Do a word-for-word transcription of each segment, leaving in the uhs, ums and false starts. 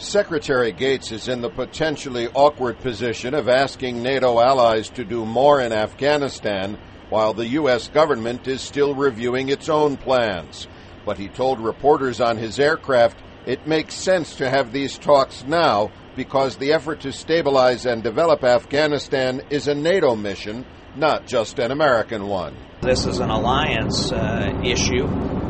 Secretary Gates is in the potentially awkward position of asking NATO allies to do more in Afghanistan while the U S government is still reviewing its own plans. But he told reporters on his aircraft it makes sense to have these talks now because the effort to stabilize and develop Afghanistan is a NATO mission, not just an American one. This is an alliance uh, issue,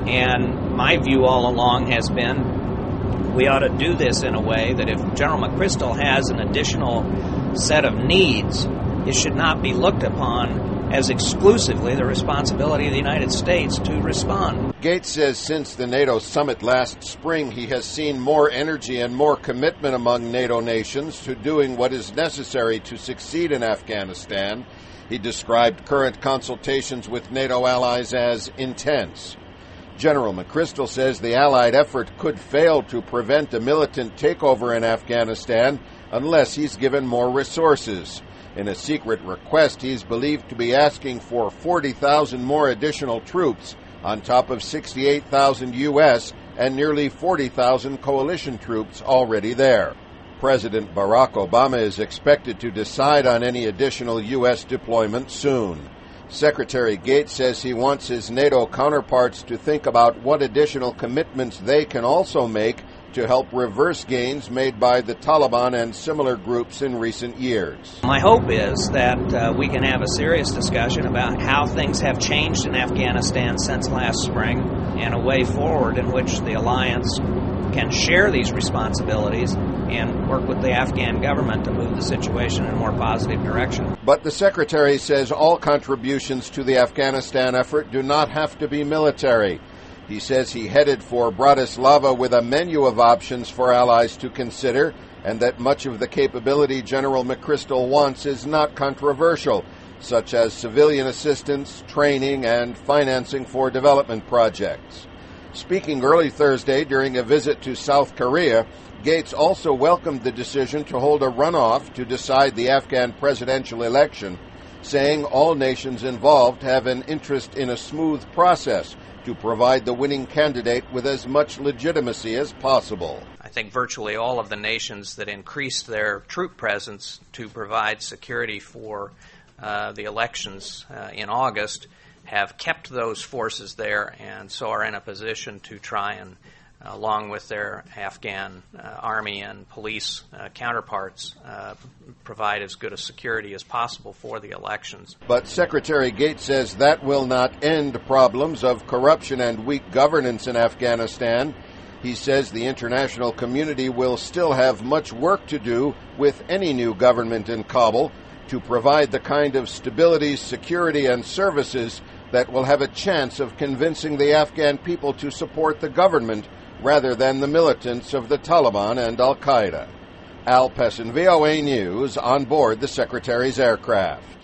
and my view all along has been we ought to do this in a way that if General McChrystal has an additional set of needs, it should not be looked upon as exclusively the responsibility of the United States to respond. Gates says since the NATO summit last spring, he has seen more energy and more commitment among NATO nations to doing what is necessary to succeed in Afghanistan. He described current consultations with NATO allies as intense. General McChrystal says the Allied effort could fail to prevent a militant takeover in Afghanistan unless he's given more resources. In a secret request, he's believed to be asking for forty thousand more additional troops on top of sixty-eight thousand U S and nearly forty thousand coalition troops already there. President Barack Obama is expected to decide on any additional U S deployment soon. Secretary Gates says he wants his NATO counterparts to think about what additional commitments they can also make to help reverse gains made by the Taliban and similar groups in recent years. My hope is that uh, we can have a serious discussion about how things have changed in Afghanistan since last spring and a way forward in which the alliance can share these responsibilities and work with the Afghan government to move the situation in a more positive direction. But the Secretary says all contributions to the Afghanistan effort do not have to be military. He says he headed for Bratislava with a menu of options for allies to consider, and that much of the capability General McChrystal wants is not controversial, such as civilian assistance, training, and financing for development projects. Speaking early Thursday during a visit to South Korea, Gates also welcomed the decision to hold a runoff to decide the Afghan presidential election, saying all nations involved have an interest in a smooth process to provide the winning candidate with as much legitimacy as possible. I think virtually all of the nations that increased their troop presence to provide security for uh, the elections uh, in August have kept those forces there and so are in a position to try and, uh, along with their Afghan uh, army and police uh, counterparts, uh, provide as good a security as possible for the elections. But Secretary Gates says that will not end problems of corruption and weak governance in Afghanistan. He says the international community will still have much work to do with any new government in Kabul to provide the kind of stability, security, and services that will have a chance of convincing the Afghan people to support the government rather than the militants of the Taliban and Al-Qaeda. Al Pessin, V O A News, on board the Secretary's aircraft.